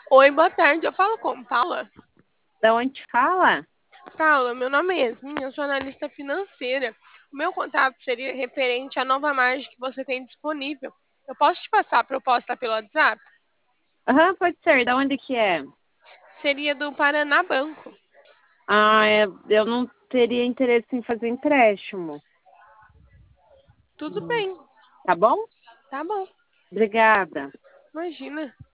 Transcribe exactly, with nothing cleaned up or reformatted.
Oi, boa tarde. Eu falo com Paula. Da onde fala? Paula, meu nome é Yasmin, eu sou analista financeira. O meu contato seria referente à nova margem que você tem disponível. Eu posso te passar a proposta pelo WhatsApp? Aham, pode ser. Da onde que é? Seria do Paraná Banco. Ah, é, eu não teria interesse em fazer empréstimo. Tudo Hum, bem, Tá bom? tá bom. Obrigada. Imagina.